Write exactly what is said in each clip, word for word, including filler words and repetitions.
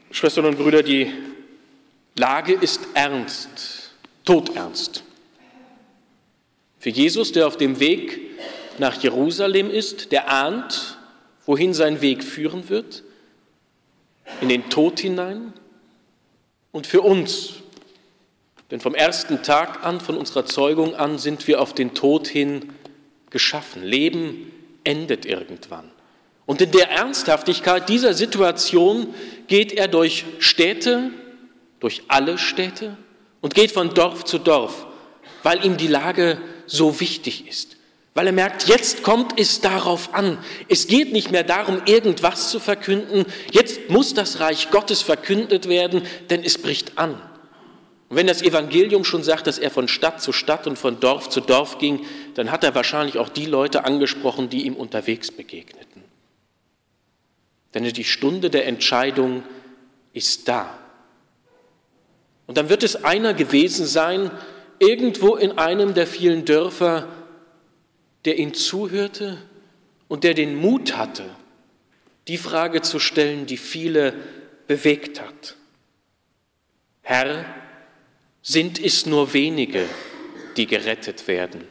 Schwestern und Brüder, die Lage ist ernst, todernst. Für Jesus, der auf dem Weg nach Jerusalem ist, der ahnt, wohin sein Weg führen wird, in den Tod hinein, und für uns, denn vom ersten Tag an, von unserer Zeugung an, sind wir auf den Tod hin geschaffen. Leben endet irgendwann. Und in der Ernsthaftigkeit dieser Situation geht er durch Städte, durch alle Städte und geht von Dorf zu Dorf, weil ihm die Lage so wichtig ist. Weil er merkt, jetzt kommt es darauf an. Es geht nicht mehr darum, irgendwas zu verkünden. Jetzt muss das Reich Gottes verkündet werden, denn es bricht an. Und wenn das Evangelium schon sagt, dass er von Stadt zu Stadt und von Dorf zu Dorf ging, dann hat er wahrscheinlich auch die Leute angesprochen, die ihm unterwegs begegneten. Denn die Stunde der Entscheidung ist da. Und dann wird es einer gewesen sein, irgendwo in einem der vielen Dörfer, der ihn zuhörte und der den Mut hatte, die Frage zu stellen, die viele bewegt hat. Herr, sind es nur wenige, die gerettet werden?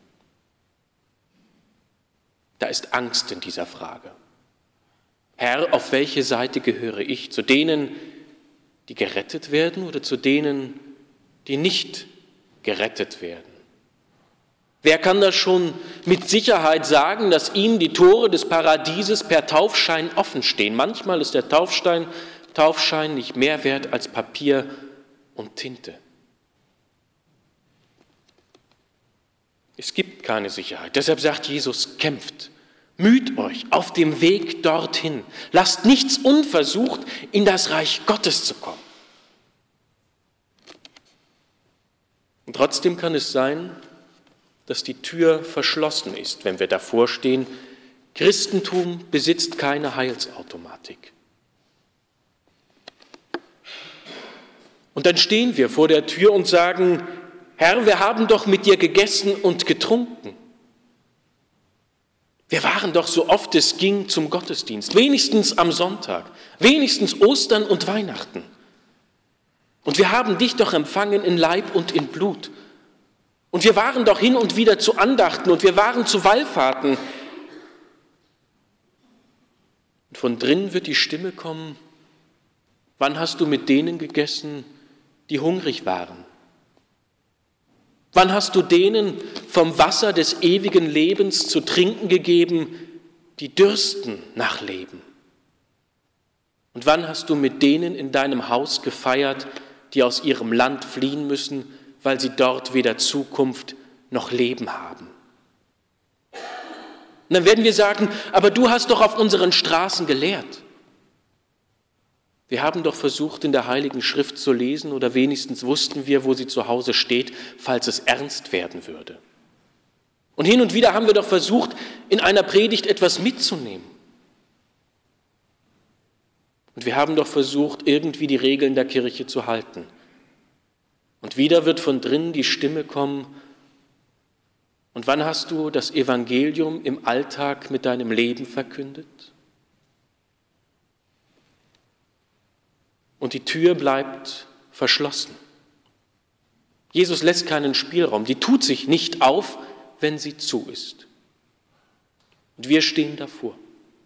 Da ist Angst in dieser Frage. Herr, auf welche Seite gehöre ich? Zu denen, die gerettet werden oder zu denen, die nicht gerettet werden? Wer kann das schon mit Sicherheit sagen, dass ihm die Tore des Paradieses per Taufschein offen stehen? Manchmal ist der Taufstein, Taufschein nicht mehr wert als Papier und Tinte. Es gibt keine Sicherheit. Deshalb sagt Jesus, kämpft, müht euch auf dem Weg dorthin. Lasst nichts unversucht, in das Reich Gottes zu kommen. Und trotzdem kann es sein, dass die Tür verschlossen ist, wenn wir davor stehen. Christentum besitzt keine Heilsautomatik. Und dann stehen wir vor der Tür und sagen, Herr, wir haben doch mit dir gegessen und getrunken. Wir waren doch so oft es ging zum Gottesdienst, wenigstens am Sonntag, wenigstens Ostern und Weihnachten. Und wir haben dich doch empfangen in Leib und in Blut. Und wir waren doch hin und wieder zu Andachten und wir waren zu Wallfahrten. Und von drinnen wird die Stimme kommen, wann hast du mit denen gegessen, die hungrig waren? Wann hast du denen vom Wasser des ewigen Lebens zu trinken gegeben, die dürsten nach Leben? Und wann hast du mit denen in deinem Haus gefeiert, die aus ihrem Land fliehen müssen, weil sie dort weder Zukunft noch Leben haben? Und dann werden wir sagen, aber du hast doch auf unseren Straßen gelehrt. Wir haben doch versucht, in der Heiligen Schrift zu lesen, oder wenigstens wussten wir, wo sie zu Hause steht, falls es ernst werden würde. Und hin und wieder haben wir doch versucht, in einer Predigt etwas mitzunehmen. Und wir haben doch versucht, irgendwie die Regeln der Kirche zu halten. Und wieder wird von drinnen die Stimme kommen, und wann hast du das Evangelium im Alltag mit deinem Leben verkündet? Und die Tür bleibt verschlossen. Jesus lässt keinen Spielraum. Die tut sich nicht auf, wenn sie zu ist. Und wir stehen davor.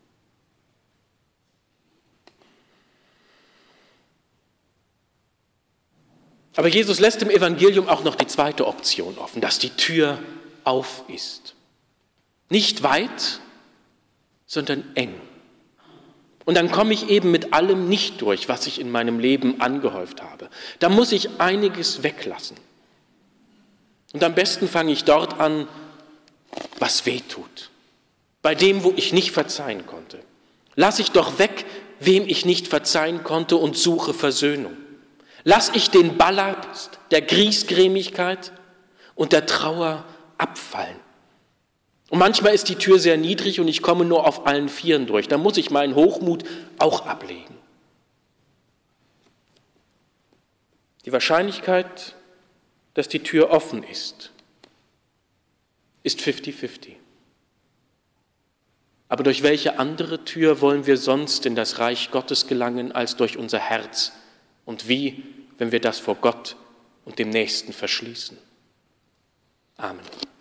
Aber Jesus lässt im Evangelium auch noch die zweite Option offen, dass die Tür auf ist. Nicht weit, sondern eng. Und dann komme ich eben mit allem nicht durch, was ich in meinem Leben angehäuft habe. Da muss ich einiges weglassen. Und am besten fange ich dort an, was weh tut. Bei dem, wo ich nicht verzeihen konnte. Lass ich doch weg, wem ich nicht verzeihen konnte, und suche Versöhnung. Lass ich den Ballast der Griesgrämigkeit und der Trauer abfallen. Und manchmal ist die Tür sehr niedrig und ich komme nur auf allen Vieren durch. Da muss ich meinen Hochmut auch ablegen. Die Wahrscheinlichkeit, dass die Tür offen ist, ist fünfzig fünfzig. Aber durch welche andere Tür wollen wir sonst in das Reich Gottes gelangen, als durch unser Herz? Und wie, wenn wir das vor Gott und dem Nächsten verschließen? Amen.